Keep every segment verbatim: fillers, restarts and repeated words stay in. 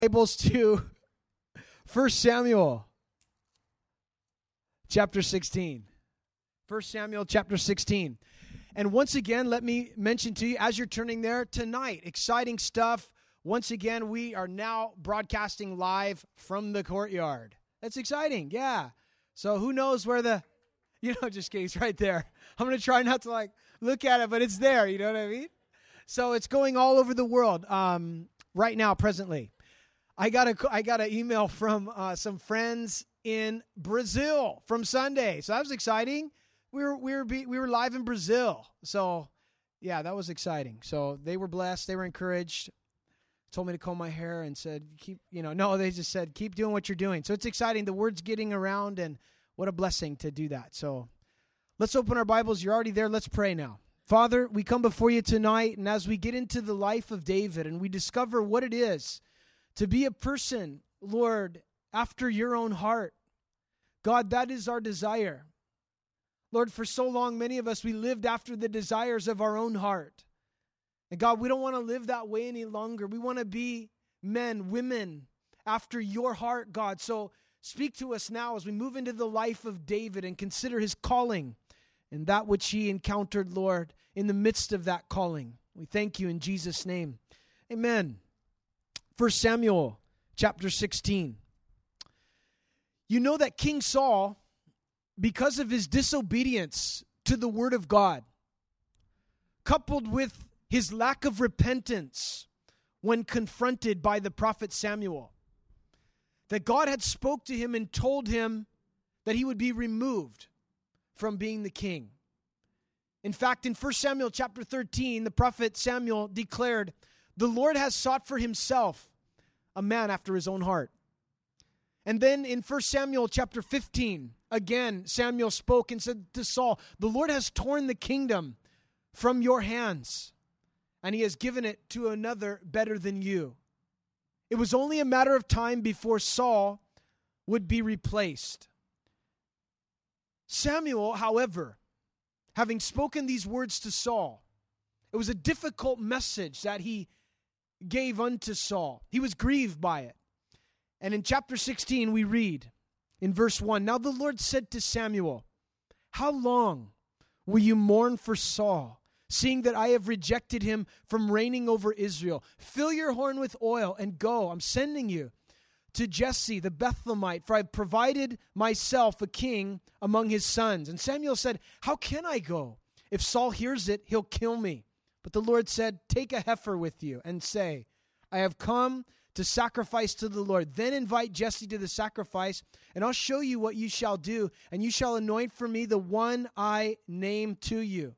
Bibles to First Samuel chapter sixteen. First Samuel chapter sixteen. And once again, let me mention to you, as you're turning there, tonight, exciting stuff. Once again, we are now broadcasting live from the courtyard. That's exciting, yeah. So who knows where the, you know, just kidding, it's right there. I'm going to try not to, like, look at it, but it's there, you know what I mean? So it's going all over the world um, right now, presently. I got a I got an email from uh, some friends in Brazil from Sunday, so that was exciting. We were we were be, we were live in Brazil, so yeah, that was exciting. So they were blessed, they were encouraged. Told me to comb my hair and said, "Keep you know." No, they just said, "Keep doing what you're doing." So it's exciting. The word's getting around, and what a blessing to do that. So let's open our Bibles. You're already there. Let's pray now. Father, we come before you tonight, and as we get into the life of David, and we discover what it is to be a person, Lord, after your own heart. God, that is our desire. Lord, for so long, many of us, we lived after the desires of our own heart. And God, we don't want to live that way any longer. We want to be men, women, after your heart, God. So speak to us now as we move into the life of David and consider his calling and that which he encountered, Lord, in the midst of that calling. We thank you in Jesus' name. Amen. First Samuel chapter sixteen. You know that King Saul, because of his disobedience to the word of God, coupled with his lack of repentance when confronted by the prophet Samuel, that God had spoke to him and told him that he would be removed from being the king. In fact, in First Samuel chapter thirteen, the prophet Samuel declared, "The Lord has sought for himself a man after his own heart." And then in First Samuel chapter fifteen, again, Samuel spoke and said to Saul, "The Lord has torn the kingdom from your hands, and he has given it to another better than you." It was only a matter of time before Saul would be replaced. Samuel, however, having spoken these words to Saul, it was a difficult message that he gave unto Saul. He was grieved by it. And in chapter sixteen, we read in verse one, "Now the Lord said to Samuel, how long will you mourn for Saul, seeing that I have rejected him from reigning over Israel? Fill your horn with oil and go. I'm sending you to Jesse the Bethlehemite, for I've provided myself a king among his sons." And Samuel said, "How can I go? If Saul hears it, he'll kill me." But the Lord said, "Take a heifer with you and say, I have come to sacrifice to the Lord. Then invite Jesse to the sacrifice, and I'll show you what you shall do, and you shall anoint for me the one I name to you."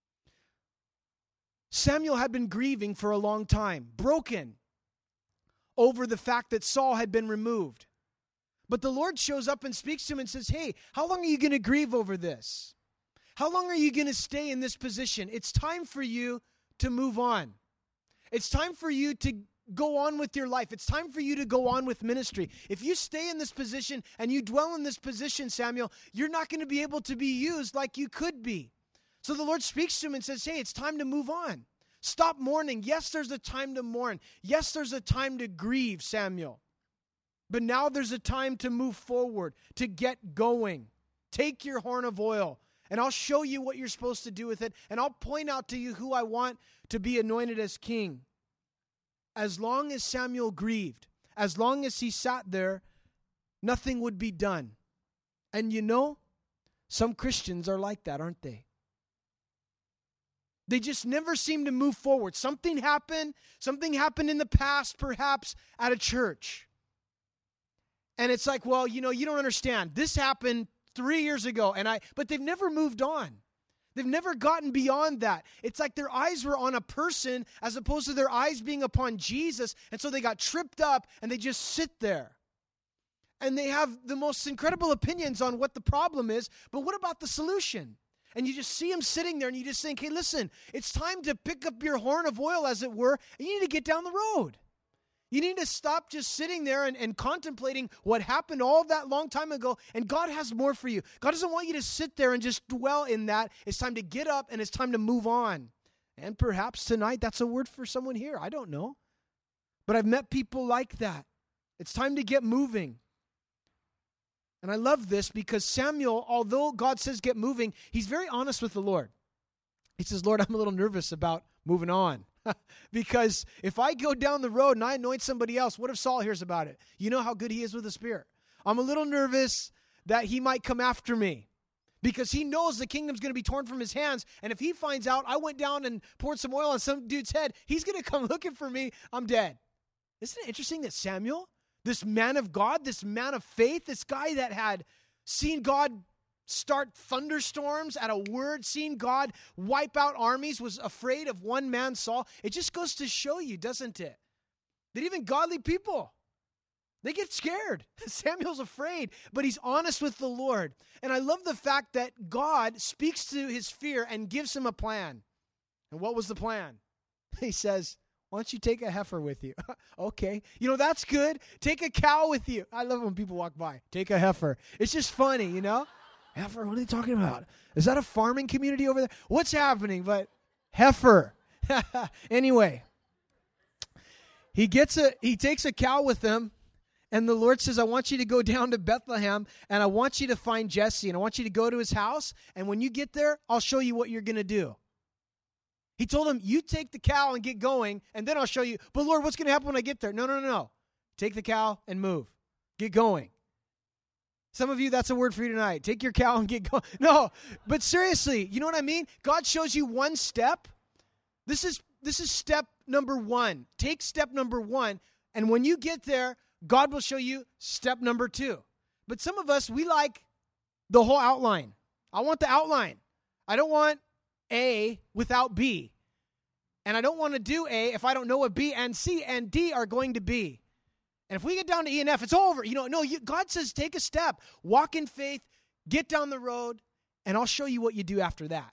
Samuel had been grieving for a long time, broken over the fact that Saul had been removed. But the Lord shows up and speaks to him and says, "Hey, how long are you going to grieve over this? How long are you going to stay in this position? It's time for you to move on. It's time for you to go on with your life. It's time for you to go on with ministry. If you stay in this position and you dwell in this position, Samuel, you're not going to be able to be used like you could be." So the Lord speaks to him and says, "Hey, it's time to move on. Stop mourning. Yes, there's a time to mourn. Yes, there's a time to grieve, Samuel. But now there's a time to move forward, to get going. Take your horn of oil, and I'll show you what you're supposed to do with it, and I'll point out to you who I want to be anointed as king." As long as Samuel grieved, as long as he sat there, nothing would be done. And you know, some Christians are like that, aren't they? They just never seem to move forward. Something happened, something happened in the past, perhaps at a church. And it's like, well, you know, you don't understand. This happened three years ago, and I, but they've never moved on. They've never gotten beyond that. It's like their eyes were on a person as opposed to their eyes being upon Jesus. And so they got tripped up and they just sit there. And they have the most incredible opinions on what the problem is. But what about the solution? And you just see them sitting there and you just think, hey, listen, it's time to pick up your horn of oil, as it were, and you need to get down the road. You need to stop just sitting there and, and contemplating what happened all that long time ago, and God has more for you. God doesn't want you to sit there and just dwell in that. It's time to get up, and it's time to move on. And perhaps tonight that's a word for someone here. I don't know. But I've met people like that. It's time to get moving. And I love this because Samuel, although God says get moving, he's very honest with the Lord. He says, Lord, I'm a little nervous about moving on. Because if I go down the road and I anoint somebody else, what if Saul hears about it? You know how good he is with the Spirit. I'm a little nervous that he might come after me because he knows the kingdom's going to be torn from his hands. And if he finds out I went down and poured some oil on some dude's head, he's going to come looking for me. I'm dead. Isn't it interesting that Samuel, this man of God, this man of faith, this guy that had seen God start thunderstorms at a word, seen God wipe out armies, was afraid of one man, Saul. It just goes to show you, doesn't it, that even godly people, they get scared. Samuel's afraid, but he's honest with the Lord. And I love the fact that God speaks to his fear and gives him a plan. And what was the plan? He says, why don't you take a heifer with you? Okay. You know, that's good. Take a cow with you. I love when people walk by. Take a heifer. It's just funny, you know? Heifer, what are they talking about? Is that a farming community over there? What's happening? But heifer. Anyway, he gets a he takes a cow with him, and the Lord says, I want you to go down to Bethlehem, and I want you to find Jesse, and I want you to go to his house, and when you get there, I'll show you what you're going to do. He told him, you take the cow and get going, and then I'll show you. But Lord, what's going to happen when I get there? No, no, no, no. Take the cow and move. Get going. Some of you, that's a word for you tonight. Take your cow and get going. No, but seriously, you know what I mean? God shows you one step. This is this is step number one. Take step number one, and when you get there, God will show you step number two. But some of us, we like the whole outline. I want the outline. I don't want A without B. And I don't want to do A if I don't know what B and C and D are going to be. And if we get down to E and F, it's over. You know, no, you, God says take a step. Walk in faith, get down the road, and I'll show you what you do after that.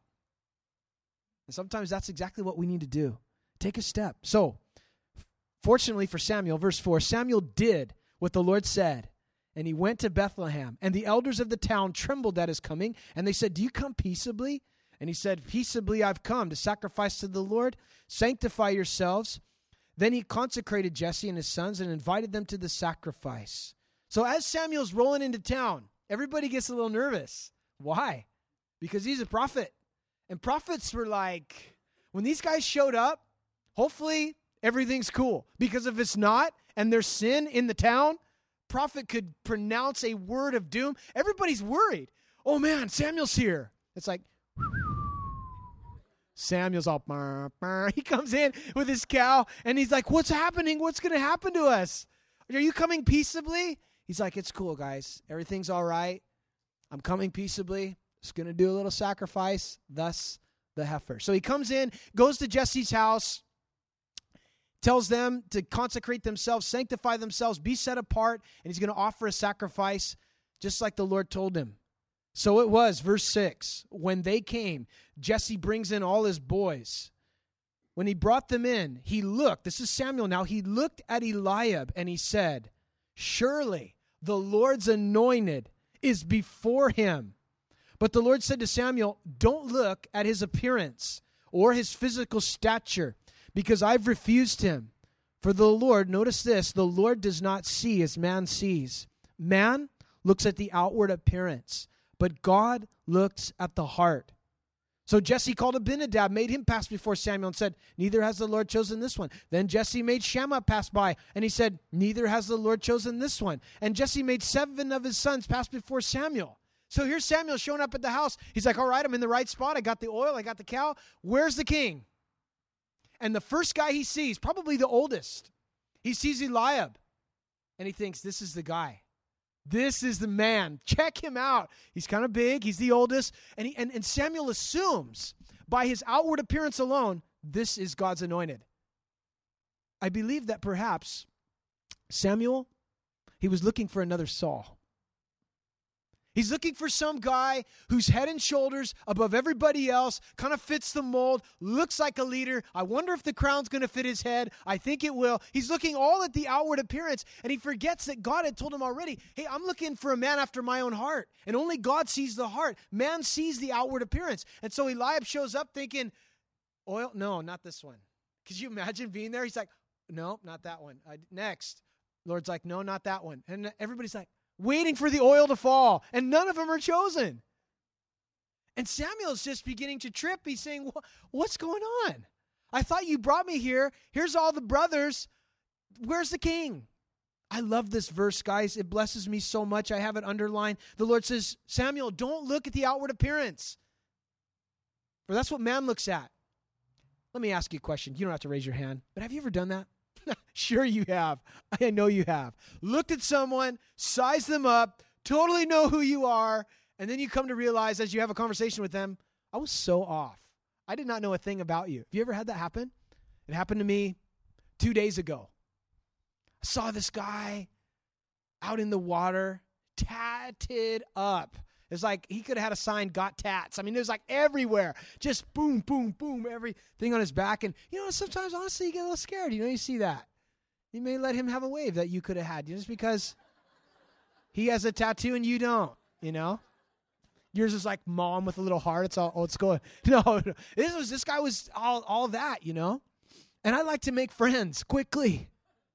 And sometimes that's exactly what we need to do. Take a step. So, fortunately for Samuel, verse four, Samuel did what the Lord said, and he went to Bethlehem. And the elders of the town trembled at his coming, and they said, do you come peaceably? And he said, peaceably I've come to sacrifice to the Lord. Sanctify yourselves. Then he consecrated Jesse and his sons and invited them to the sacrifice. So as Samuel's rolling into town, everybody gets a little nervous. Why? Because he's a prophet. And prophets were like, when these guys showed up, hopefully everything's cool. Because if it's not, and there's sin in the town, prophet could pronounce a word of doom. Everybody's worried. Oh man, Samuel's here. It's like, Samuel's all, burr, burr. He comes in with his cow, and he's like, what's happening? What's going to happen to us? Are you coming peaceably? He's like, it's cool, guys. Everything's all right. I'm coming peaceably. Just going to do a little sacrifice, thus the heifer. So he comes in, goes to Jesse's house, tells them to consecrate themselves, sanctify themselves, be set apart, and he's going to offer a sacrifice just like the Lord told him. So it was, verse six, when they came, Jesse brings in all his boys. When he brought them in, he looked, this is Samuel now, he looked at Eliab and he said, surely the Lord's anointed is before him. But the Lord said to Samuel, don't look at his appearance or his physical stature, because I've refused him. For the Lord, notice this, the Lord does not see as man sees. Man looks at the outward appearance, but God looks at the heart. So Jesse called Abinadab, made him pass before Samuel, and said, neither has the Lord chosen this one. Then Jesse made Shammah pass by, and he said, neither has the Lord chosen this one. And Jesse made seven of his sons pass before Samuel. So here's Samuel showing up at the house. He's like, all right, I'm in the right spot. I got the oil. I got the cow. Where's the king? And the first guy he sees, probably the oldest, he sees Eliab, and he thinks, this is the guy. This is the man. Check him out. He's kind of big. He's the oldest. And, he, and, and Samuel assumes by his outward appearance alone, this is God's anointed. I believe that perhaps Samuel, he was looking for another Saul. He's looking for some guy who's head and shoulders above everybody else, kind of fits the mold, looks like a leader. I wonder if the crown's going to fit his head. I think it will. He's looking all at the outward appearance, and he forgets that God had told him already, hey, I'm looking for a man after my own heart, and only God sees the heart. Man sees the outward appearance. And so Eliab shows up thinking, oil? No, not this one. Could you imagine being there? He's like, no, not that one. Uh, next. The Lord's like, no, not that one. And everybody's like, waiting for the oil to fall, and none of them are chosen. And Samuel's just beginning to trip. He's saying, what's going on? I thought you brought me here. Here's all the brothers. Where's the king? I love this verse, guys. It blesses me so much. I have it underlined. The Lord says, Samuel, don't look at the outward appearance, for that's what man looks at. Let me ask you a question. You don't have to raise your hand, but have you ever done that? Sure you have. I know you have. Looked at someone, sized them up, totally know who you are, and then you come to realize as you have a conversation with them, I was so off. I did not know a thing about you. Have you ever had that happen? It happened to me two days ago. I saw this guy out in the water, tatted up. It's like he could have had a sign, got tats. I mean, it was like everywhere. Just boom, boom, boom, everything on his back. And, you know, sometimes, honestly, you get a little scared. You know, you see that. You may let him have a wave that you could have had just because he has a tattoo and you don't, you know. Yours is like mom with a little heart. It's all, oh, it's going. No, no. This was, this guy was all, all that, you know. And I like to make friends quickly.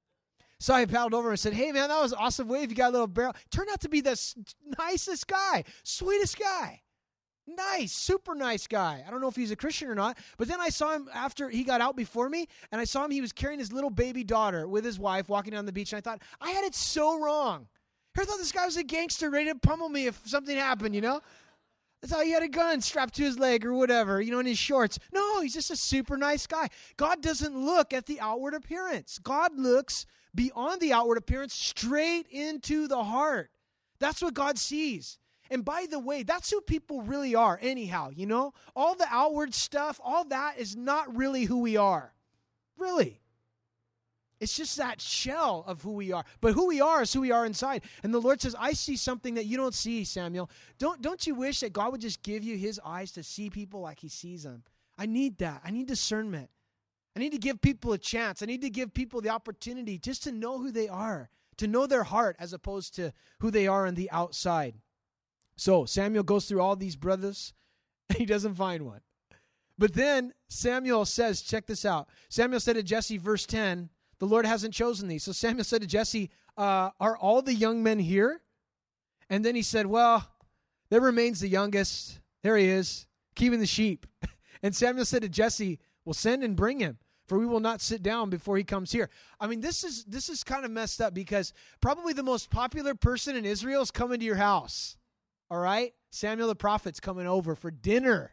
So I paddled over and said, hey, man, that was an awesome wave. You got a little barrel. Turned out to be the s- nicest guy, sweetest guy. Nice, super nice guy. I don't know if he's a Christian or not, but then I saw him after he got out before me, and I saw him, he was carrying his little baby daughter with his wife walking down the beach, and I thought, I had it so wrong. I thought this guy was a gangster ready to pummel me if something happened, you know? That's how he had a gun strapped to his leg or whatever, you know, in his shorts. No, he's just a super nice guy. God doesn't look at the outward appearance. God looks beyond the outward appearance, straight into the heart. That's what God sees. And by the way, that's who people really are anyhow, you know? All the outward stuff, all that is not really who we are. Really. It's just that shell of who we are. But who we are is who we are inside. And the Lord says, I see something that you don't see, Samuel. Don't, don't you wish that God would just give you his eyes to see people like he sees them? I need that. I need discernment. I need to give people a chance. I need to give people the opportunity just to know who they are, to know their heart as opposed to who they are on the outside. So Samuel goes through all these brothers, and he doesn't find one. But then Samuel says, check this out. Samuel said to Jesse, verse ten, the Lord hasn't chosen thee. So Samuel said to Jesse, uh, are all the young men here? And then he said, well, there remains the youngest. There he is, keeping the sheep. And Samuel said to Jesse, well, send and bring him, for we will not sit down before he comes here. I mean, this is this is kind of messed up because probably the most popular person in Israel is coming to your house. All right? Samuel the prophet's coming over for dinner.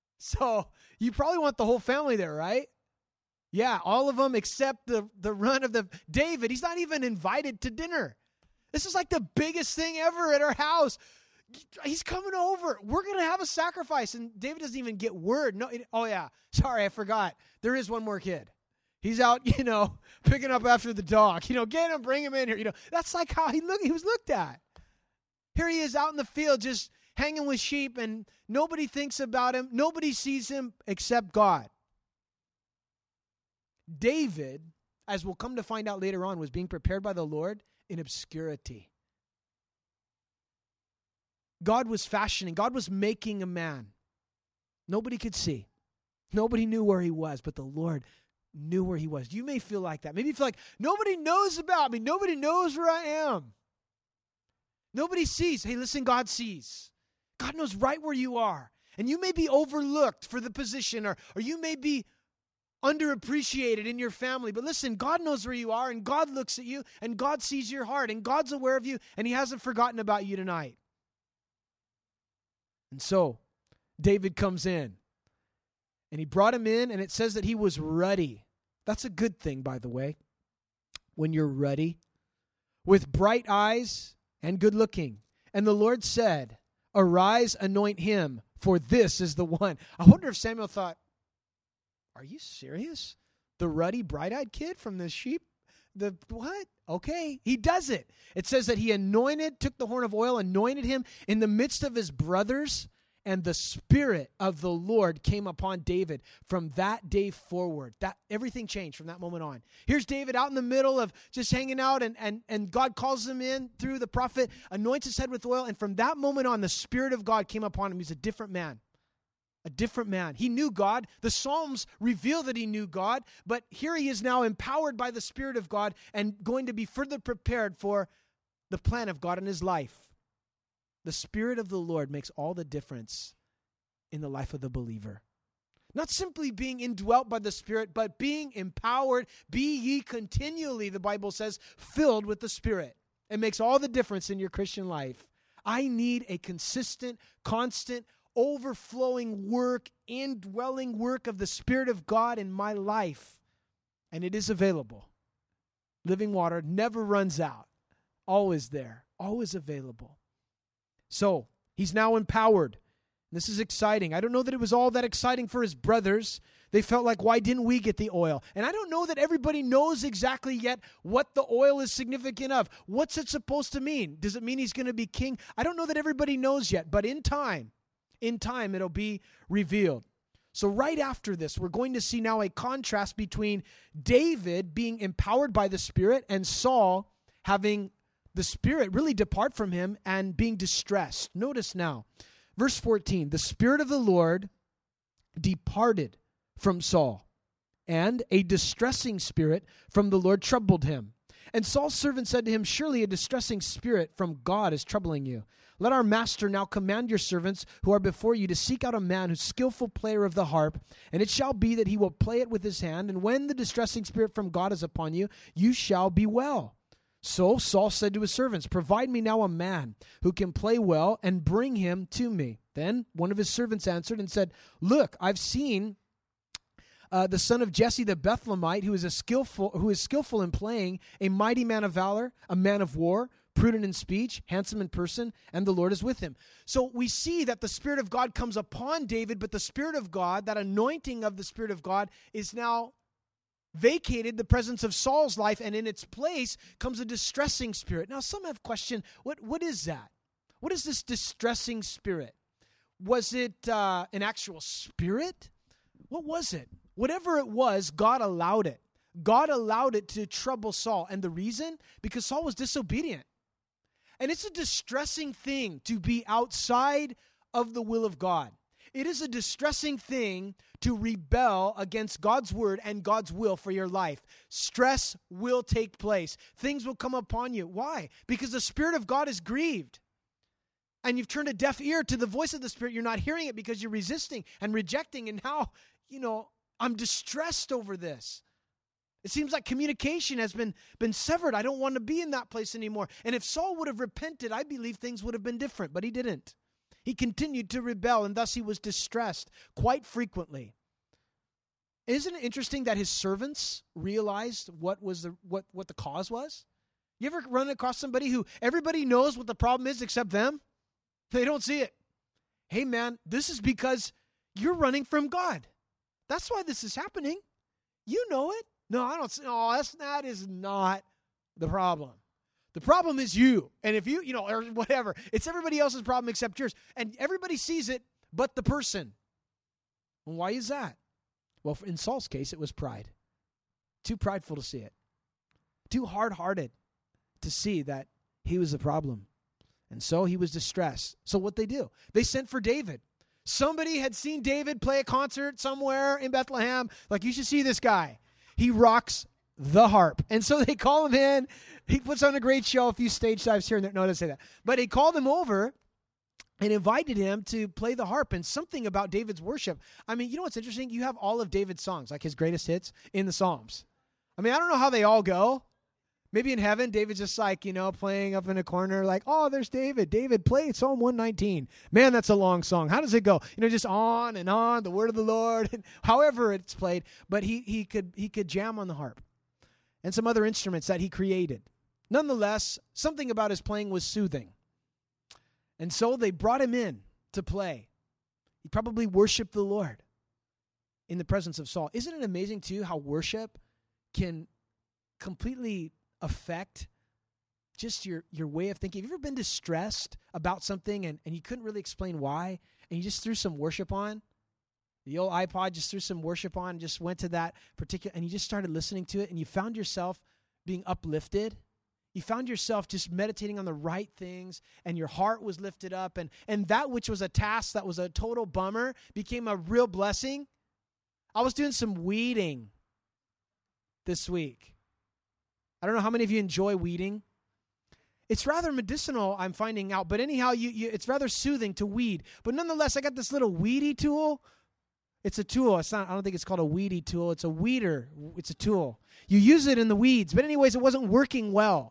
So you probably want the whole family there, right? Yeah, all of them except the, the run of the David. He's not even invited to dinner. This is like the biggest thing ever at our house. He's coming over. We're going to have a sacrifice. And David doesn't even get word. No. It, oh, yeah. Sorry, I forgot. There is one more kid. He's out, you know, picking up after the dog. You know, get him, bring him in here. You know, that's like how he, look, he was looked at. Here he is out in the field just hanging with sheep, and nobody thinks about him. Nobody sees him except God. David, as we'll come to find out later on, was being prepared by the Lord in obscurity. God was fashioning. God was making a man. Nobody could see. Nobody knew where he was, but the Lord knew where he was. You may feel like that. Maybe you feel like, nobody knows about me. Nobody knows where I am. Nobody sees. Hey, listen, God sees. God knows right where you are. And you may be overlooked for the position, or, or you may be underappreciated in your family. But listen, God knows where you are, and God looks at you, and God sees your heart, and God's aware of you, and he hasn't forgotten about you tonight. And so David comes in, and he brought him in, and it says that he was ruddy. That's a good thing, by the way, when you're ruddy, with bright eyes and good looking. And the Lord said, arise, anoint him, for this is the one. I wonder if Samuel thought, are you serious? The ruddy, bright-eyed kid from the sheep? The what? Okay, he does it. It says that he anointed, took the horn of oil, anointed him in the midst of his brothers, and the Spirit of the Lord came upon David from that day forward. That everything changed from that moment on. Here's David out in the middle of just hanging out, and, and, and God calls him in through the prophet, anoints his head with oil, and from that moment on, the Spirit of God came upon him. He's a different man. A different man. He knew God. The Psalms reveal that he knew God, but here he is now empowered by the Spirit of God and going to be further prepared for the plan of God in his life. The Spirit of the Lord makes all the difference in the life of the believer. Not simply being indwelt by the Spirit, but being empowered. Be ye continually, the Bible says, filled with the Spirit. It makes all the difference in your Christian life. I need a consistent, constant, overflowing work, indwelling work of the Spirit of God in my life. And it is available. Living water never runs out. Always there. Always available. So, he's now empowered. This is exciting. I don't know that it was all that exciting for his brothers. They felt like, why didn't we get the oil? And I don't know that everybody knows exactly yet what the oil is significant of. What's it supposed to mean? Does it mean he's going to be king? I don't know that everybody knows yet, but in time, in time, it'll be revealed. So right after this, we're going to see now a contrast between David being empowered by the Spirit and Saul having the Spirit really depart from him and being distressed. Notice now, verse fourteen, the Spirit of the Lord departed from Saul, and a distressing spirit from the Lord troubled him. And Saul's servant said to him, surely a distressing spirit from God is troubling you. Let our master now command your servants who are before you to seek out a man who's skillful player of the harp, and it shall be that he will play it with his hand, and when the distressing spirit from God is upon you, you shall be well. So Saul said to his servants, provide me now a man who can play well, and bring him to me. Then one of his servants answered and said, look, I've seen Uh, the son of Jesse the Bethlehemite, who is a skillful, who is skillful in playing, a mighty man of valor, a man of war, prudent in speech, handsome in person, and the Lord is with him. So we see that the Spirit of God comes upon David, but the Spirit of God, that anointing of the Spirit of God, is now vacated the presence of Saul's life, and in its place comes a distressing spirit. Now some have questioned, what what is that? What is this distressing spirit? Was it uh, an actual spirit? What was it? Whatever it was, God allowed it. God allowed it to trouble Saul. And the reason? Because Saul was disobedient. And it's a distressing thing to be outside of the will of God. It is a distressing thing to rebel against God's word and God's will for your life. Stress will take place. Things will come upon you. Why? Because the Spirit of God is grieved. And you've turned a deaf ear to the voice of the Spirit. You're not hearing it because you're resisting and rejecting. And now, you know, I'm distressed over this. It seems like communication has been, been severed. I don't want to be in that place anymore. And if Saul would have repented, I believe things would have been different, but he didn't. He continued to rebel, and thus he was distressed quite frequently. Isn't it interesting that his servants realized what was the what, what the cause was? You ever run across somebody who everybody knows what the problem is except them? They don't see it. Hey man, this is because you're running from God. That's why this is happening. You know it. No, I don't. No, that's, that is not the problem. The problem is you. And if you, you know, or whatever, it's everybody else's problem except yours. And everybody sees it but the person. And why is that? Well, in Saul's case, it was pride. Too prideful to see it. Too hard-hearted to see that he was the problem. And so he was distressed. So what they do? They sent for David. Somebody had seen David play a concert somewhere in Bethlehem. Like, you should see this guy. He rocks the harp. And so they call him in. He puts on a great show, a few stage dives here and there. No, I didn't say that. But they called him over and invited him to play the harp. And something about David's worship. I mean, you know what's interesting? You have all of David's songs, like his greatest hits, in the Psalms. I mean, I don't know how they all go. Maybe in heaven, David's just like, you know, playing up in a corner like, oh, there's David. David, play Psalm one nineteen. Man, that's a long song. How does it go? You know, just on and on, the word of the Lord, and however it's played. But he he could he could jam on the harp and some other instruments that he created. Nonetheless, something about his playing was soothing. And so they brought him in to play. He probably worshiped the Lord in the presence of Saul. Isn't it amazing, too, how worship can completely affect just your, your way of thinking? Have you ever been distressed about something and, and you couldn't really explain why, and you just threw some worship on? The old iPod, just threw some worship on and just went to that particular, and you just started listening to it, and you found yourself being uplifted. You found yourself just meditating on the right things, and your heart was lifted up, and, and that which was a task that was a total bummer became a real blessing. I was doing some weeding this week. I don't know how many of you enjoy weeding. It's rather medicinal, I'm finding out. But anyhow, you, you, it's rather soothing to weed. But nonetheless, I got this little weedy tool. It's a tool. It's not. I don't think it's called a weedy tool. It's a weeder. It's a tool. You use it in the weeds. But anyways, it wasn't working well.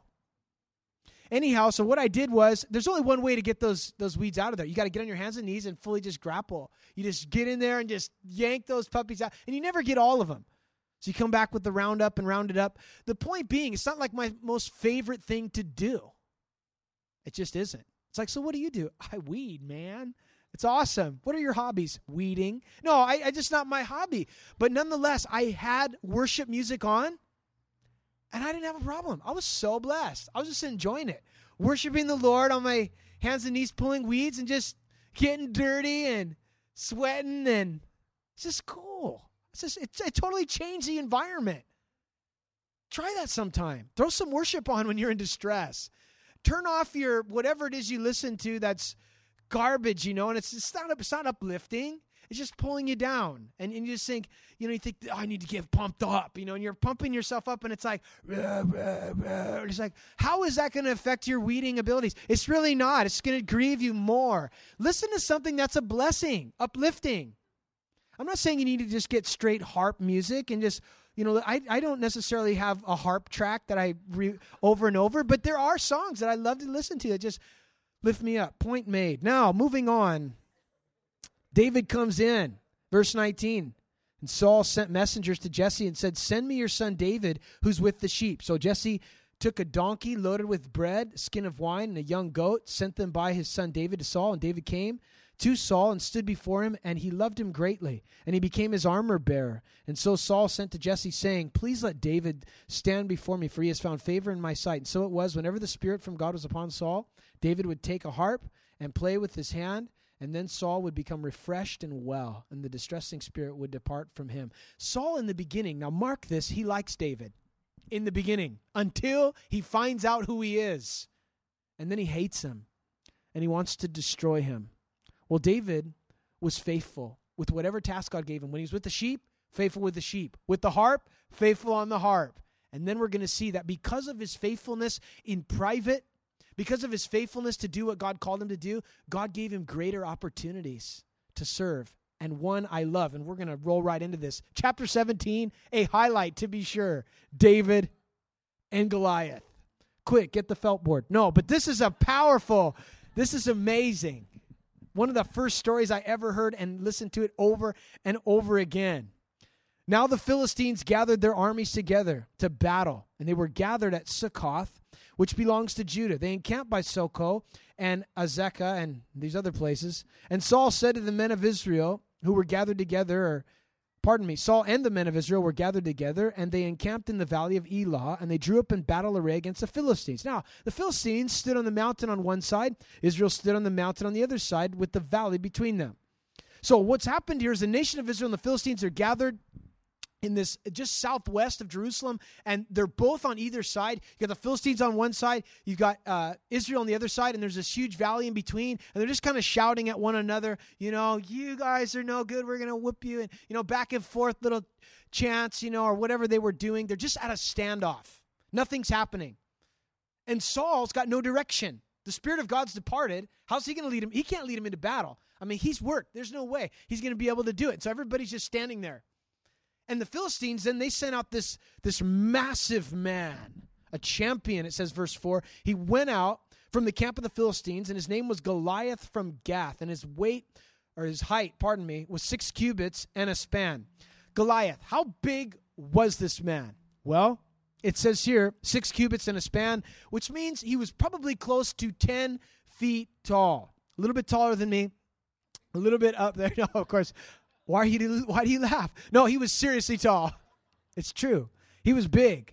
Anyhow, so what I did was, there's only one way to get those, those weeds out of there. You got to get on your hands and knees and fully just grapple. You just get in there and just yank those puppies out. And you never get all of them. So you come back with the Roundup and round it up. The point being, it's not like my most favorite thing to do. It just isn't. It's like, so what do you do? I weed, man. It's awesome. What are your hobbies? Weeding. No, I, I just not my hobby. But nonetheless, I had worship music on, and I didn't have a problem. I was so blessed. I was just enjoying it. Worshiping the Lord on my hands and knees, pulling weeds and just getting dirty and sweating, and it's just cool. It's just, it's, it totally changed the environment. Try that sometime. Throw some worship on when you're in distress. Turn off your, whatever it is you listen to that's garbage, you know, and it's, it's, not, it's not uplifting. It's just pulling you down. And, and you just think, you know, you think, oh, I need to get pumped up, you know, and you're pumping yourself up, and it's like, rah, rah, rah. It's like, how is that going to affect your weeding abilities? It's really not. It's going to grieve you more. Listen to something that's a blessing, uplifting. I'm not saying you need to just get straight harp music and just, you know, I, I don't necessarily have a harp track that I re over and over, but there are songs that I love to listen to that just lift me up. Point made. Now, moving on. David comes in, verse nineteen. And Saul sent messengers to Jesse and said, send me your son David, who's with the sheep. So Jesse took a donkey loaded with bread, a skin of wine, and a young goat, sent them by his son David to Saul. And David came to Saul and stood before him, and he loved him greatly, and he became his armor bearer. And so Saul sent to Jesse, saying, please let David stand before me, for he has found favor in my sight. And so it was, whenever the Spirit from God was upon Saul, David would take a harp and play with his hand, and then Saul would become refreshed and well, and the distressing spirit would depart from him. Saul in the beginning, now mark this, he likes David in the beginning, until he finds out who he is. And then he hates him, and he wants to destroy him. Well, David was faithful with whatever task God gave him. When he was with the sheep, faithful with the sheep. With the harp, faithful on the harp. And then we're going to see that because of his faithfulness in private, because of his faithfulness to do what God called him to do, God gave him greater opportunities to serve. And one I love, and we're going to roll right into this. Chapter seventeen, a highlight to be sure. David and Goliath. Quick, get the felt board. No, but this is a powerful, this is amazing. One of the first stories I ever heard, and listened to it over and over again. Now the Philistines gathered their armies together to battle, and they were gathered at Succoth, which belongs to Judah. They encamped by Socoh and Azekah and these other places. And Saul said to the men of Israel who were gathered together, or pardon me, Saul and the men of Israel were gathered together, and they encamped in the valley of Elah, and they drew up in battle array against the Philistines. Now, the Philistines stood on the mountain on one side. Israel stood on the mountain on the other side with the valley between them. So what's happened here is the nation of Israel and the Philistines are gathered in this just southwest of Jerusalem, and they're both on either side. You got the Philistines on one side, you've got uh, Israel on the other side, and there's this huge valley in between, and they're just kind of shouting at one another, you know, you guys are no good, we're going to whoop you, and, you know, back and forth little chants, you know, or whatever they were doing. They're just at a standoff. Nothing's happening. And Saul's got no direction. The Spirit of God's departed. How's he going to lead him? He can't lead him into battle. I mean, he's worked. There's no way he's going to be able to do it. So everybody's just standing there. And the Philistines, then they sent out this, this massive man, a champion, it says verse four. He went out from the camp of the Philistines, and his name was Goliath from Gath, and his weight, or his height, pardon me, was six cubits and a span. Goliath, how big was this man? Well, it says here, six cubits and a span, which means he was probably close to ten feet tall. A little bit taller than me, a little bit up there. No, of course. Why do you, why do you laugh? No, he was seriously tall. It's true. He was big.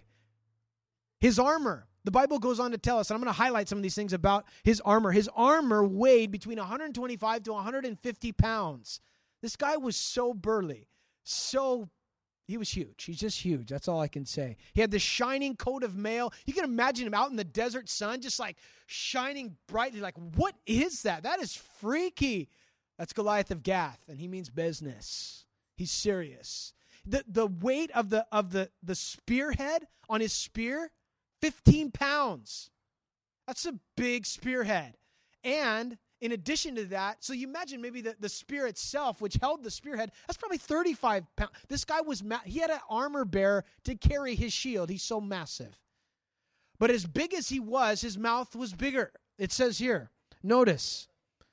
His armor, the Bible goes on to tell us, and I'm going to highlight some of these things about his armor. His armor weighed between one hundred twenty-five to one hundred fifty pounds. This guy was so burly, so He was huge. He's just huge. That's all I can say. He had this shining coat of mail. You can imagine him out in the desert sun, just like shining brightly. Like, what is that? That is freaky. That's Goliath of Gath, and he means business. He's serious. The the weight of the of the, the spearhead on his spear, fifteen pounds. That's a big spearhead. And in addition to that, so you imagine maybe the, the spear itself, which held the spearhead, that's probably thirty-five pounds. This guy was, ma- he had an armor bearer to carry his shield. He's so massive. But as big as he was, his mouth was bigger. It says here, notice,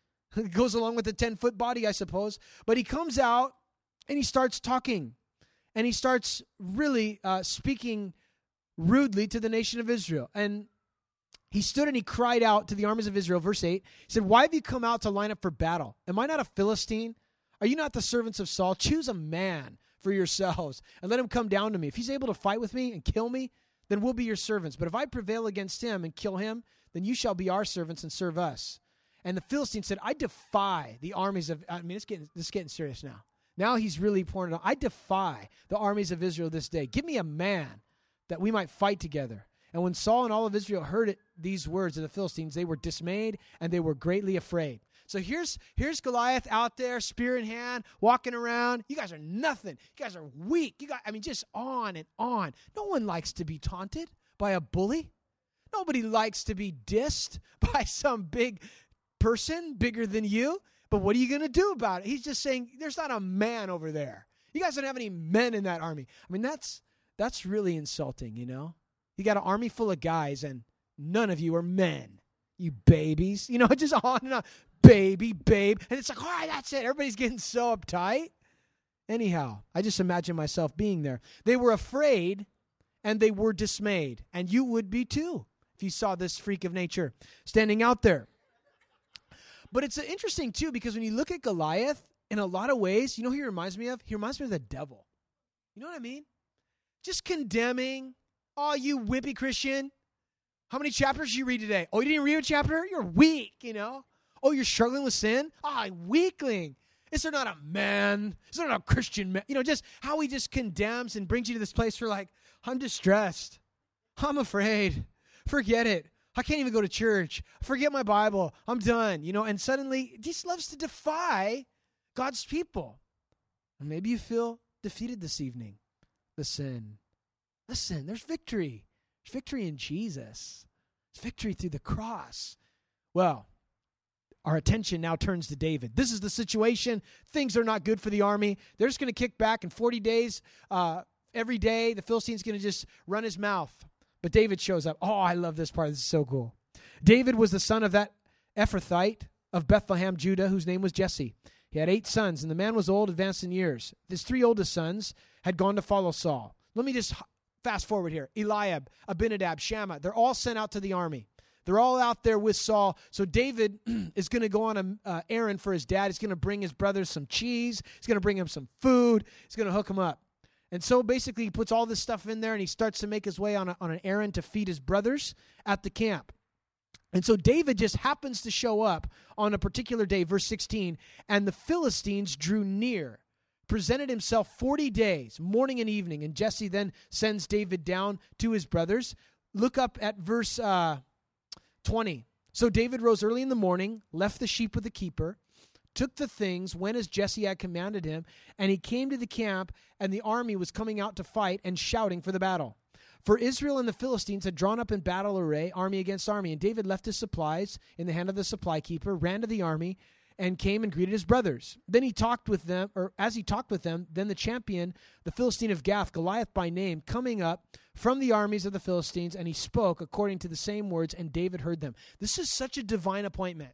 it goes along with the ten-foot body, I suppose. But he comes out and he starts talking. And he starts really uh, speaking rudely to the nation of Israel. And he stood and he cried out to the armies of Israel, verse eight. He said, why have you come out to line up for battle? Am I not a Philistine? Are you not the servants of Saul? Choose a man for yourselves and let him come down to me. If he's able to fight with me and kill me, then we'll be your servants. But if I prevail against him and kill him, then you shall be our servants and serve us. And the Philistine said, I defy the armies of, I mean, it's getting, this is getting serious now. Now he's really pouring it on. I defy the armies of Israel this day. Give me a man that we might fight together. And when Saul and all of Israel heard it, these words of the Philistines, they were dismayed and they were greatly afraid. So here's here's Goliath out there, spear in hand, walking around. You guys are nothing. You guys are weak. You got, I mean, just on and on. No one likes to be taunted by a bully. Nobody likes to be dissed by some big person, bigger than you. But what are you going to do about it? He's just saying, there's not a man over there. You guys don't have any men in that army. I mean, that's that's really insulting, you know? You got an army full of guys, and none of you are men, you babies. You know, just on and on. Baby, babe. And it's like, all right, that's it. Everybody's getting so uptight. Anyhow, I just imagine myself being there. They were afraid, and they were dismayed. And you would be too if you saw this freak of nature standing out there. But it's interesting, too, because when you look at Goliath, in a lot of ways, you know who he reminds me of? He reminds me of the devil. You know what I mean? Just condemning. Oh, you wimpy Christian. How many chapters did you read today? Oh, you didn't read a chapter? You're weak, you know. Oh, you're struggling with sin? Ah, oh, weakling. Is there not a man? Is there not a Christian man? You know, just how he just condemns and brings you to this place where like, I'm distressed. I'm afraid. Forget it. I can't even go to church. Forget my Bible. I'm done. You know, and suddenly he just loves to defy God's people. And maybe you feel defeated this evening. Listen. Listen, there's victory. There's victory in Jesus. There's victory through the cross. Well, our attention now turns to David. This is the situation. Things are not good for the army. They're just going to kick back in forty days. Uh, every day, the Philistines going to just run his mouth. But David shows up. Oh, I love this part. This is so cool. David was the son of that Ephrathite of Bethlehem, Judah, whose name was Jesse. He had eight sons, and the man was old, advanced in years. His three oldest sons had gone to follow Saul. Let me just fast forward here. Eliab, Abinadab, Shammah, they're all sent out to the army. They're all out there with Saul. So David is going to go on an uh, errand for his dad. He's going to bring his brothers some cheese. He's going to bring him some food. He's going to hook him up. And so basically he puts all this stuff in there and he starts to make his way on, a, on an errand to feed his brothers at the camp. And so David just happens to show up on a particular day, verse sixteen, and the Philistines drew near, presented himself forty days, morning and evening. And Jesse then sends David down to his brothers. Look up at verse uh, twenty. So David rose early in the morning, left the sheep with the keeper, took the things, went as Jesse had commanded him, and he came to the camp, and the army was coming out to fight and shouting for the battle. For Israel and the Philistines had drawn up in battle array, army against army, and David left his supplies in the hand of the supply keeper, ran to the army, and came and greeted his brothers. Then he talked with them, or as he talked with them, then the champion, the Philistine of Gath, Goliath by name, coming up from the armies of the Philistines, and he spoke according to the same words, and David heard them. This is such a divine appointment.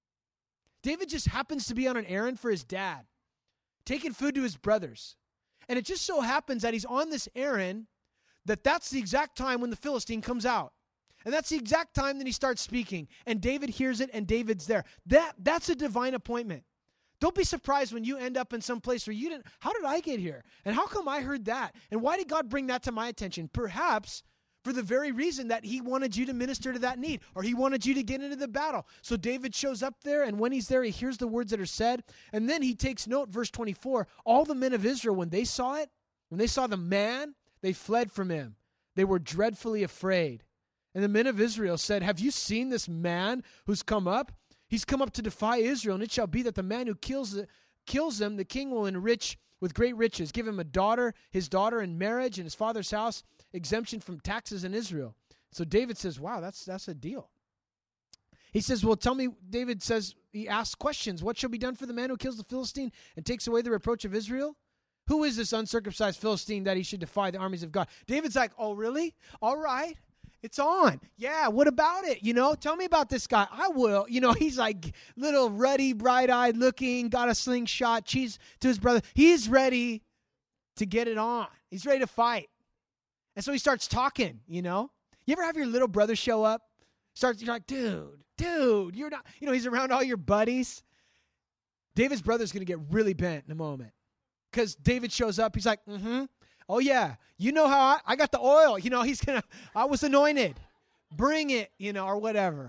David just happens to be on an errand for his dad, taking food to his brothers. And it just so happens that he's on this errand that that's the exact time when the Philistine comes out. And that's the exact time that he starts speaking. And David hears it, and David's there. That That's a divine appointment. Don't be surprised when you end up in some place where you didn't, how did I get here? And how come I heard that? And why did God bring that to my attention? Perhaps for the very reason that he wanted you to minister to that need, or he wanted you to get into the battle. So David shows up there, and when he's there, he hears the words that are said, and then he takes note, verse twenty-four, all the men of Israel, when they saw it, When they saw the man, they fled from him. They were dreadfully afraid. And the men of Israel said, have you seen this man who's come up? He's come up to defy Israel, and it shall be that the man who kills kills him, the king will enrich with great riches, give him a daughter, his daughter in marriage in his father's house, exemption from taxes in Israel. So David says, wow, that's that's a deal. He says, well, tell me, David says, he asks questions. What shall be done for the man who kills the Philistine and takes away the reproach of Israel? Who is this uncircumcised Philistine that he should defy the armies of God? David's like, oh, really? All right. It's on. Yeah, what about it? You know, tell me about this guy. I will. You know, he's like little ruddy, bright-eyed looking, got a slingshot, cheese to his brother. He's ready to get it on. He's ready to fight. And so he starts talking, you know. You ever have your little brother show up? Starts, you're like, dude, dude, you're not, you know, he's around all your buddies. David's brother's going to get really bent in a moment. Because David shows up, he's like, mm-hmm. Oh, yeah, you know how I, I got the oil. You know, he's going to, I was anointed. Bring it, you know, or whatever.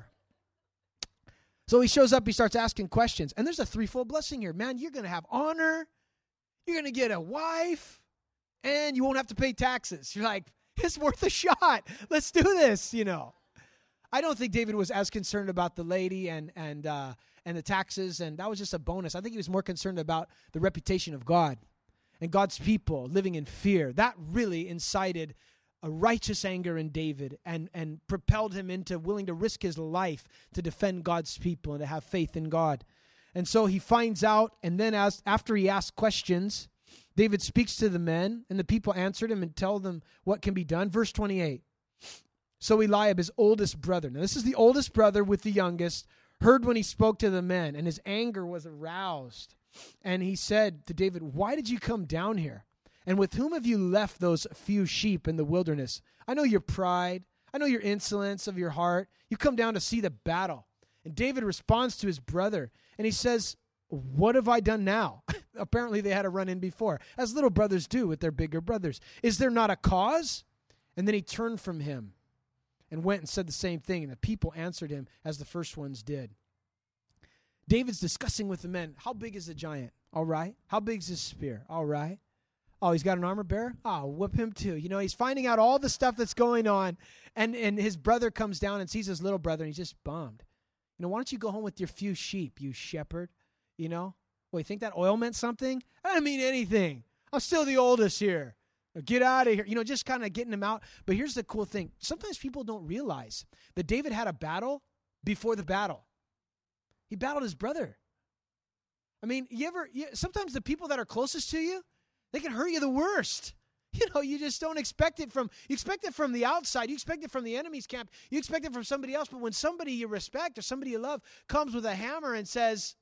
So he shows up, he starts asking questions. And there's a threefold blessing here. Man, you're going to have honor. You're going to get a wife. And you won't have to pay taxes. You're like, it's worth a shot. Let's do this, you know. I don't think David was as concerned about the lady and and uh, and the taxes. And that was just a bonus. I think he was more concerned about the reputation of God. And God's people living in fear. That really incited a righteous anger in David and, and propelled him into willing to risk his life to defend God's people and to have faith in God. And so he finds out, and then as after he asks questions, David speaks to the men, and the people answered him and tell them what can be done. Verse twenty-eight. So Eliab, his oldest brother, now this is the oldest brother with the youngest, heard when he spoke to the men, and his anger was aroused. And he said to David, why did you come down here? And with whom have you left those few sheep in the wilderness? I know your pride. I know your insolence of your heart. You come down to see the battle. And David responds to his brother, and he says, what have I done now? Apparently they had a run-in before, as little brothers do with their bigger brothers. Is there not a cause? And then he turned from him and went and said the same thing, and the people answered him as the first ones did. David's discussing with the men, how big is the giant? All right. How big is his spear? All right. Oh, he's got an armor bearer? Oh, whip him too. You know, he's finding out all the stuff that's going on. And, and his brother comes down and sees his little brother, and he's just bummed. You know, why don't you go home with your few sheep, you shepherd? You know? Well, you think that oil meant something? I don't mean anything. I'm still the oldest here. Get out of here. You know, just kind of getting him out. But here's the cool thing. Sometimes people don't realize that David had a battle before the battle. He battled his brother. I mean, you ever, you, sometimes the people that are closest to you, they can hurt you the worst. You know, you just don't expect it from, you expect it from the outside. You expect it from the enemy's camp. You expect it from somebody else. But when somebody you respect or somebody you love comes with a hammer and says,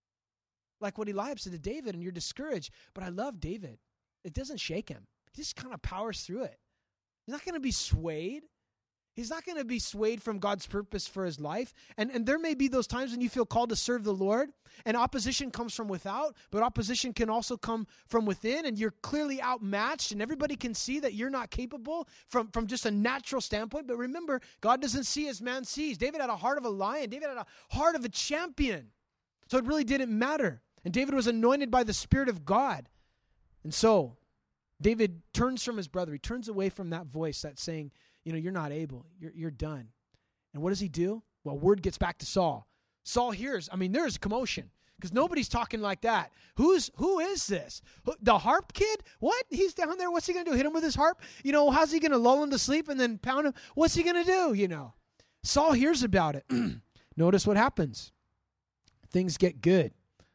like what Eliab said to David, and you're discouraged. But I love David. It doesn't shake him. He just kind of powers through it. He's not going to be swayed. He's not going to be swayed from God's purpose for his life. And, and there may be those times when you feel called to serve the Lord, and opposition comes from without, but opposition can also come from within, and you're clearly outmatched, and everybody can see that you're not capable from, from just a natural standpoint. But remember, God doesn't see as man sees. David had a heart of a lion. David had a heart of a champion. So it really didn't matter. And David was anointed by the Spirit of God. And so David turns from his brother. He turns away from that voice that's saying, you know, you're not able. You're you're done. And what does he do? Well, word gets back to Saul. Saul hears, I mean, there's commotion because nobody's talking like that. Who's who is this? Who, the harp kid? What? He's down there. What's he going to do? Hit him with his harp? You know, how's he going to lull him to sleep and then pound him? What's he going to do? You know, Saul hears about it. Notice what happens. Things get good.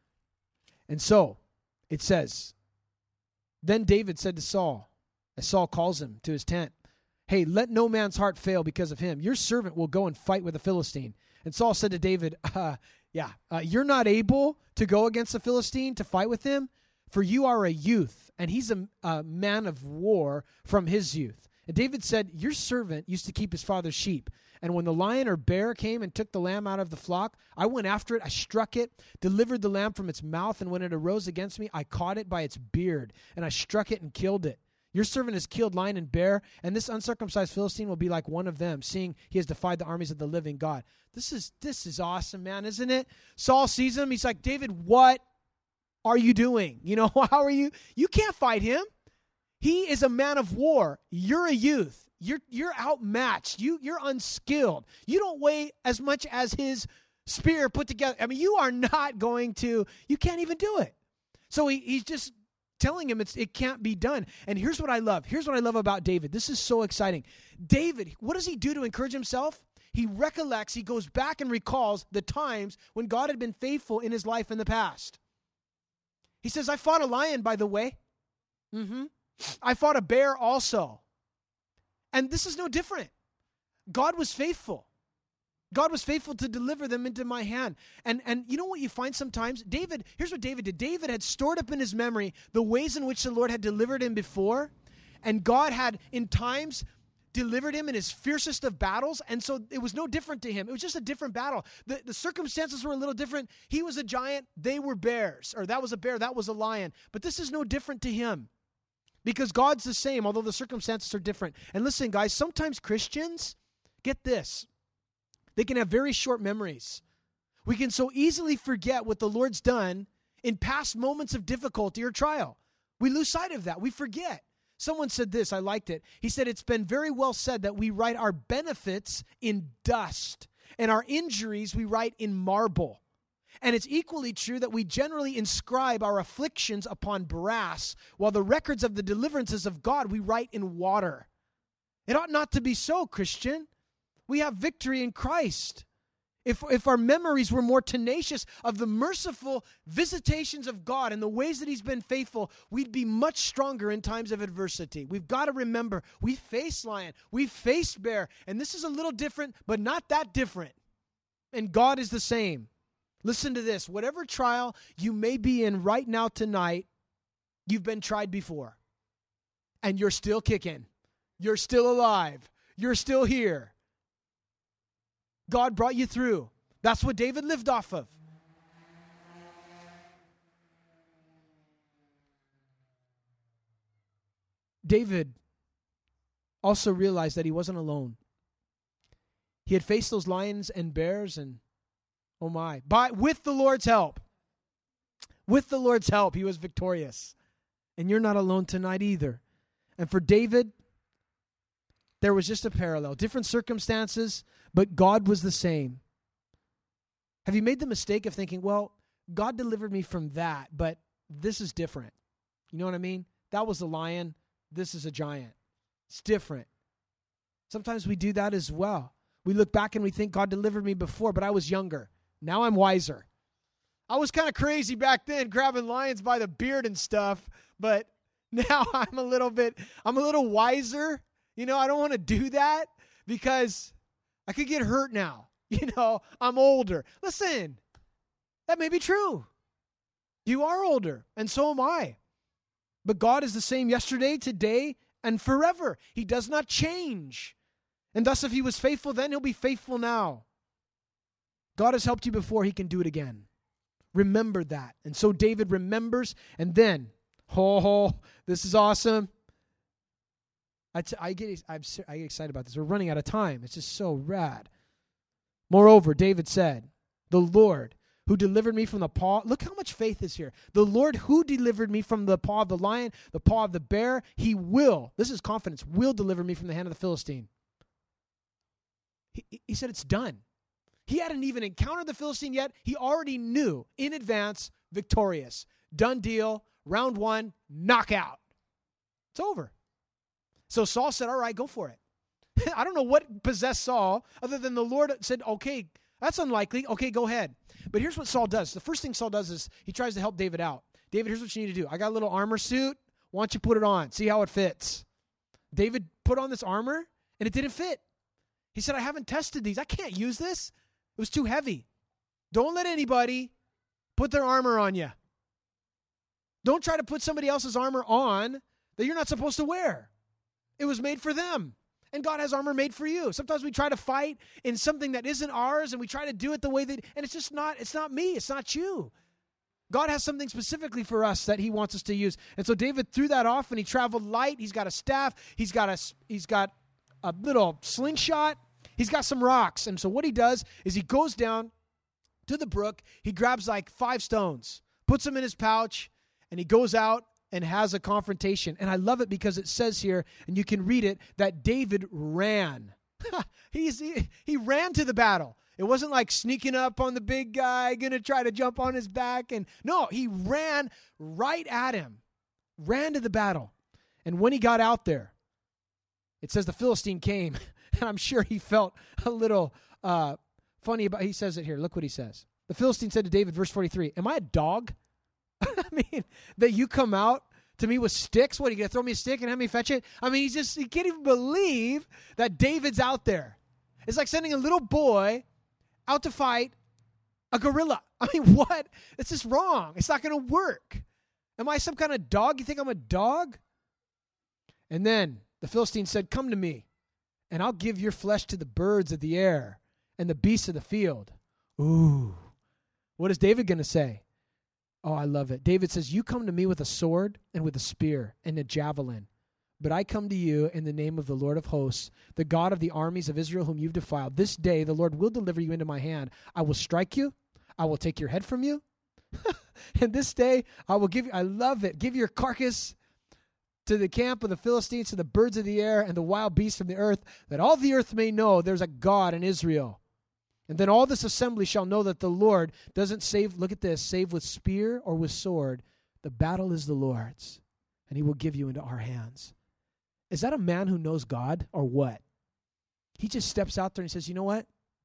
And so it says, then David said to Saul, as Saul calls him to his tent, hey, let no man's heart fail because of him. Your servant will go and fight with the Philistine. And Saul said to David, uh, yeah, uh, you're not able to go against the Philistine to fight with him, for you are a youth, and he's a, a man of war from his youth. And David said, your servant used to keep his father's sheep. And when the lion or bear came and took the lamb out of the flock, I went after it, I struck it, delivered the lamb from its mouth, and when it arose against me, I caught it by its beard, and I struck it and killed it. Your servant has killed lion and bear, and this uncircumcised Philistine will be like one of them, seeing he has defied the armies of the living God. This is this is awesome, man, isn't it? Saul sees him. He's like, David, what are you doing? You know, how are you? You can't fight him. He is a man of war. You're a youth. You're you're outmatched. You you're unskilled. You don't weigh as much as his spear put together. I mean, you are not going to, you can't even do it. So he, he's just telling him it's, it can't be done. And here's what I love. Here's what I love about David. This is so exciting. David, what does he do to encourage himself? He recollects, he goes back and recalls the times when God had been faithful in his life in the past. He says, I fought a lion, by the way. Mm-hmm. I fought a bear also. And this is no different. God was faithful. God was faithful to deliver them into my hand. And and you know what you find sometimes? David, here's what David did. David had stored up in his memory the ways in which the Lord had delivered him before. And God had, in times, delivered him in his fiercest of battles. And so it was no different to him. It was just a different battle. The, the circumstances were a little different. He was a giant. They were bears. Or that was a bear. That was a lion. But this is no different to him. Because God's the same, although the circumstances are different. And listen, guys, sometimes Christians, get this, they can have very short memories. We can so easily forget what the Lord's done in past moments of difficulty or trial. We lose sight of that. We forget. Someone said this, I liked it. He said, it's been very well said that we write our benefits in dust, and our injuries we write in marble. And it's equally true that we generally inscribe our afflictions upon brass, while the records of the deliverances of God we write in water. It ought not to be so, Christian. We have victory in Christ. If, if our memories were more tenacious of the merciful visitations of God and the ways that he's been faithful, we'd be much stronger in times of adversity. We've got to remember, we faced lion, we faced bear, and this is a little different, but not that different. And God is the same. Listen to this. Whatever trial you may be in right now tonight, you've been tried before. And you're still kicking. You're still alive. You're still here. God brought you through. That's what David lived off of. David also realized that he wasn't alone. He had faced those lions and bears and oh my, by with the Lord's help. With the Lord's help, he was victorious. And you're not alone tonight either. And for David, there was just a parallel. Different circumstances, but God was the same. Have you made the mistake of thinking, well, God delivered me from that, but this is different? You know what I mean? That was a lion. This is a giant. It's different. Sometimes we do that as well. We look back and we think God delivered me before, but I was younger. Now I'm wiser. I was kind of crazy back then, grabbing lions by the beard and stuff, but now I'm a little bit, I'm a little wiser. You know, I don't want to do that because I could get hurt now. You know, I'm older. Listen, that may be true. You are older, and so am I. But God is the same yesterday, today, and forever. He does not change. And thus, if he was faithful then, he'll be faithful now. God has helped you before, he can do it again. Remember that. And so David remembers, and then, oh, this is awesome. I, t- I, get, I'm, I get excited about this. We're running out of time. It's just so rad. Moreover, David said, the Lord who delivered me from the paw, look how much faith is here. The Lord who delivered me from the paw of the lion, the paw of the bear, he will, this is confidence, will deliver me from the hand of the Philistine. He, he said it's done. He hadn't even encountered the Philistine yet. He already knew in advance, victorious. Done deal, round one, knockout. It's over. So Saul said, all right, go for it. I don't know what possessed Saul, other than the Lord said, okay, that's unlikely. Okay, go ahead. But here's what Saul does. The first thing Saul does is he tries to help David out. David, here's what you need to do. I got a little armor suit. Why don't you put it on? See how it fits. David put on this armor, and it didn't fit. He said, I haven't tested these. I can't use this. It was too heavy. Don't let anybody put their armor on you. Don't try to put somebody else's armor on that you're not supposed to wear. It was made for them. And God has armor made for you. Sometimes we try to fight in something that isn't ours, and we try to do it the way that, and it's just not, it's not me, it's not you. God has something specifically for us that he wants us to use. And so David threw that off, and he traveled light. He's got a staff. He's got a, he's got a little slingshot. He's got some rocks. And so what he does is he goes down to the brook. He grabs like five stones, puts them in his pouch, and he goes out and has a confrontation. And I love it because it says here, and you can read it, that David ran. He's, he, he ran to the battle. It wasn't like sneaking up on the big guy, going to try to jump on his back. And no, he ran right at him, ran to the battle. And when he got out there, it says the Philistine came, and I'm sure he felt a little uh, funny about, he says it here. Look what he says. The Philistine said to David, verse forty-three, am I a dog? I mean, that you come out to me with sticks? What, are you going to throw me a stick and have me fetch it? I mean, he's just, he can't even believe that David's out there. It's like sending a little boy out to fight a gorilla. I mean, what? It's just wrong. It's not going to work. Am I some kind of dog? You think I'm a dog? And then the Philistine said, come to me, and I'll give your flesh to the birds of the air and the beasts of the field. Ooh. What is David going to say? Oh, I love it. David says, you come to me with a sword and with a spear and a javelin. But I come to you in the name of the Lord of hosts, the God of the armies of Israel whom you've defiled. This day the Lord will deliver you into my hand. I will strike you. I will take your head from you. And this day I will give you, I love it, give your carcass to the camp of the Philistines, to the birds of the air and the wild beasts from the earth, that all the earth may know there's a God in Israel. And then all this assembly shall know that the Lord doesn't save, look at this, save with spear or with sword. The battle is the Lord's, and he will give you into our hands. Is that a man who knows God or what? He just steps out there and says, you know what?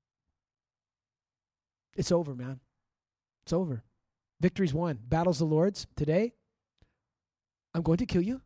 It's over, man. It's over. Victory's won. Battle's the Lord's. Today, I'm going to kill you.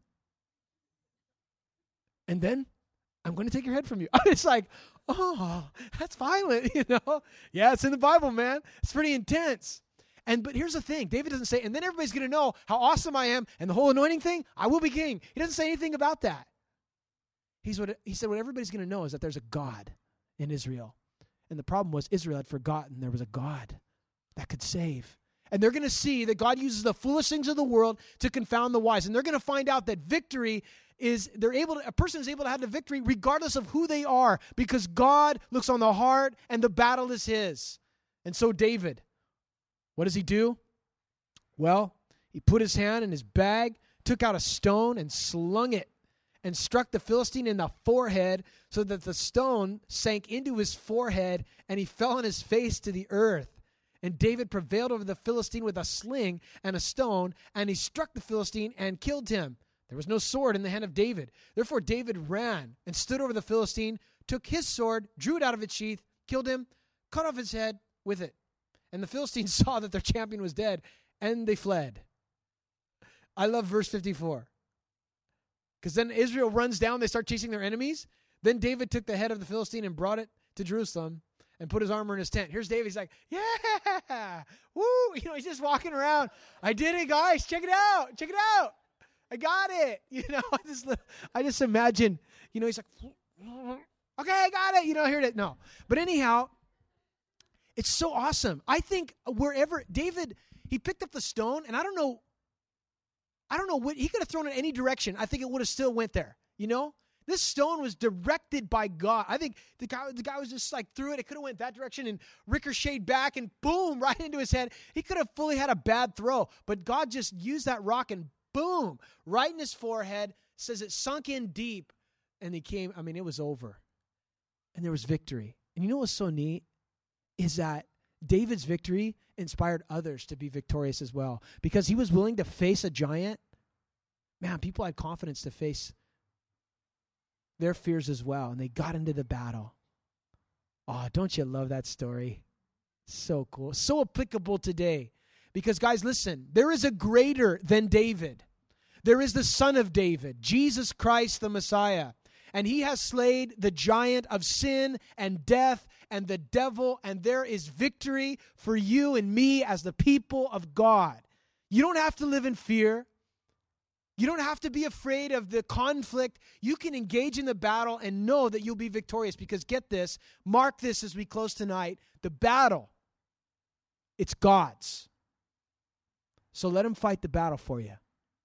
And then I'm going to take your head from you. It's like, oh, that's violent, you know? Yeah, it's in the Bible, man. It's pretty intense. And but here's the thing. David doesn't say, and then everybody's going to know how awesome I am and the whole anointing thing, I will be king. He doesn't say anything about that. He's what he said, what everybody's going to know is that there's a God in Israel. And the problem was Israel had forgotten there was a God that could save. And they're going to see that God uses the foolish things of the world to confound the wise. And they're going to find out that victory is, they're able to, a person is able to have the victory regardless of who they are, because God looks on the heart and the battle is his. And so David, what does he do? Well, he put his hand in his bag, took out a stone and slung it, and struck the Philistine in the forehead so that the stone sank into his forehead and he fell on his face to the earth. And David prevailed over the Philistine with a sling and a stone, and he struck the Philistine and killed him. There was no sword in the hand of David. Therefore David ran and stood over the Philistine, took his sword, drew it out of its sheath, killed him, cut off his head with it. And the Philistines saw that their champion was dead, and they fled. I love verse fifty-four. Because then Israel runs down, they start chasing their enemies. Then David took the head of the Philistine and brought it to Jerusalem and put his armor in his tent. Here's David. He's like, yeah, woo. You know, he's just walking around. I did it, guys. Check it out. Check it out. I got it. You know, I just, I just imagine, you know, he's like, okay, I got it. You know, here it is. No. But anyhow, it's so awesome. I think wherever David, he picked up the stone, and I don't know, I don't know what, he could have thrown it any direction. I think it would have still went there, you know? This stone was directed by God. I think the guy, the guy was just like threw it. It could have went that direction and ricocheted back and boom, right into his head. He could have fully had a bad throw, but God just used that rock and boom, right in his forehead, says it sunk in deep, and he came, I mean, it was over. And there was victory. And you know what's so neat is that David's victory inspired others to be victorious as well, because he was willing to face a giant. Man, people had confidence to face their fears as well, and they got into the battle. Oh, don't you love that story? So cool. So applicable today. Because, guys, listen, there is a greater than David. There is the Son of David, Jesus Christ the Messiah. And he has slayed the giant of sin and death and the devil, and there is victory for you and me as the people of God. You don't have to live in fear. You don't have to be afraid of the conflict. You can engage in the battle and know that you'll be victorious, because get this, mark this as we close tonight, the battle, it's God's. So let him fight the battle for you.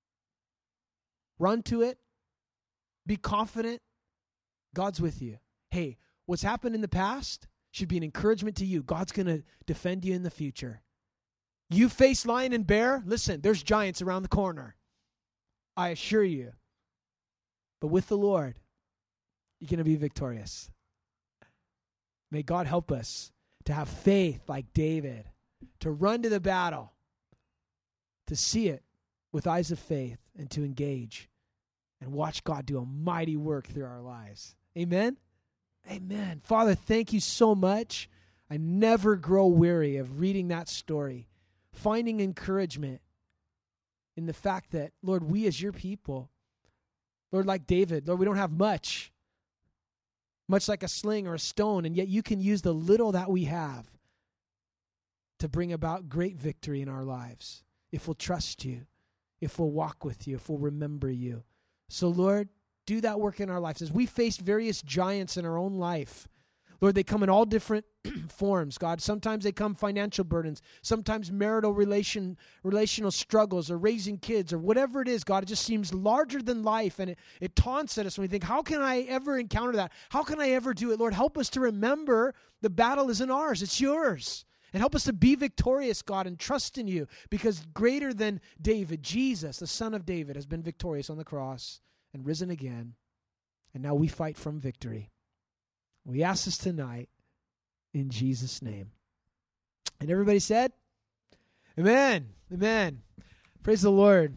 Run to it. Be confident. God's with you. Hey, what's happened in the past should be an encouragement to you. God's going to defend you in the future. You face lion and bear. Listen, there's giants around the corner. I assure you. But with the Lord, you're going to be victorious. May God help us to have faith like David, to run to the battle, to see it with eyes of faith, and to engage and watch God do a mighty work through our lives. Amen? Amen. Father, thank you so much. I never grow weary of reading that story, finding encouragement in the fact that, Lord, we as your people, Lord, like David, Lord, we don't have much, much like a sling or a stone, and yet you can use the little that we have to bring about great victory in our lives if we'll trust you, if we'll walk with you, if we'll remember you. So, Lord, do that work in our lives. As we face various giants in our own life, Lord, they come in all different forms, God. Sometimes they come financial burdens, sometimes marital relation, relational struggles, or raising kids, or whatever it is, God. It just seems larger than life, and it, it taunts at us when we think, how can I ever encounter that? How can I ever do it? Lord, help us to remember the battle isn't ours, it's yours. And help us to be victorious, God, and trust in you, because greater than David, Jesus, the son of David, has been victorious on the cross and risen again, and now we fight from victory. We ask this tonight in Jesus' name. And everybody said, amen, amen. Praise the Lord.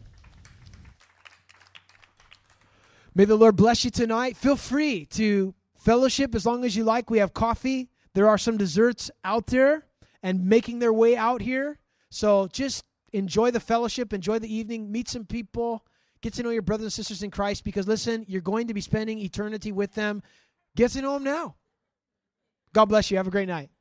May the Lord bless you tonight. Feel free to fellowship as long as you like. We have coffee. There are some desserts out there and making their way out here. So just enjoy the fellowship, enjoy the evening, meet some people, get to know your brothers and sisters in Christ, because listen, you're going to be spending eternity with them. Get to know them now. God bless you. Have a great night.